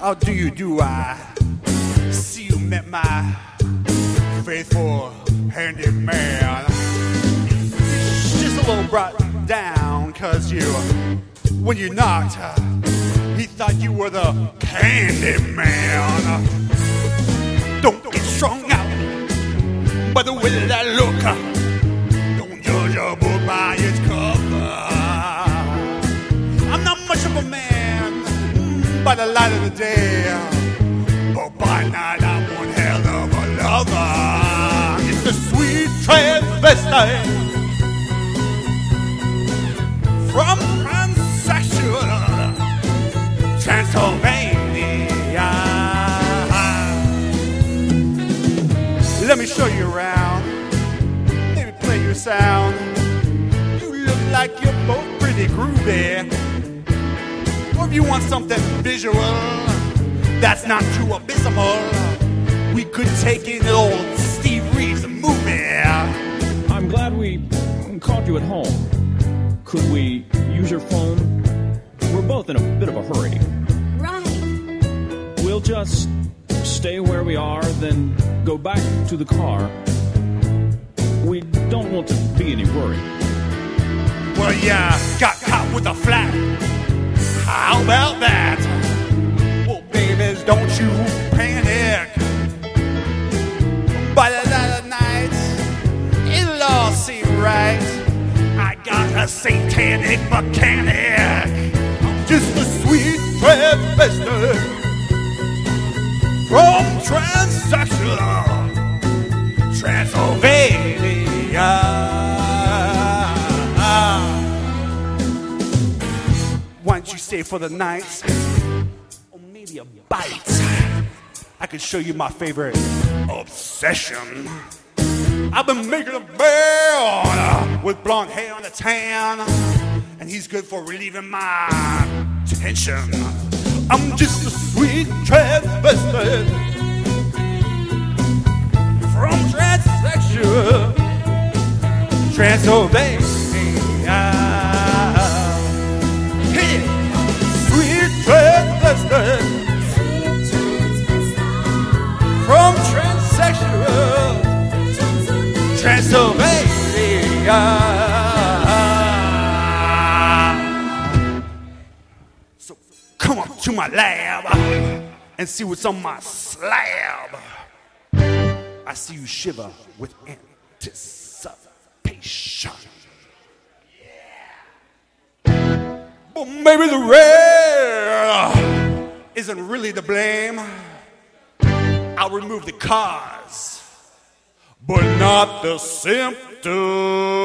How do you do? I see you met my faithful handyman. He's just a little brought down, cause when you knocked, he thought you were the candy man. Don't get strung out by the way that I look. Don't judge a book by its cover. I'm not much of a man by the light of the day, but by night I'm one hell of a lover. It's the sweet transvestite from transsexual Transylvania. Let me show you around, maybe play you a sound. You look like you're both pretty groovy. Or if you want something visual that's not too abysmal, we could take in an old Steve Reeves movie. I'm glad we caught you at home. Could we use your phone? We're both in a bit of a hurry. Right. We'll just stay where we are, then go back to the car. We don't want to be any worry. Well, yeah, got caught with a flat. How about that? Well, babies, don't you panic. By the light of night, it'll all seem right. I got a satanic mechanic. I'm just a sweet transvestite from transsexual Transylvania. Why don't you stay for the night, or maybe a bite? I can show you my favorite obsession. I've been making a man with blonde hair and a tan, and he's good for relieving my tension. I'm just a sweet transvestite from transsexual Transylvania. Hey, sweet transvestite from transsexual Transylvania. So come up to my lab and see what's on my slab. I see you shiver with anticipation. Yeah. But maybe the red isn't really to blame. I'll remove the cause, but not the symptoms.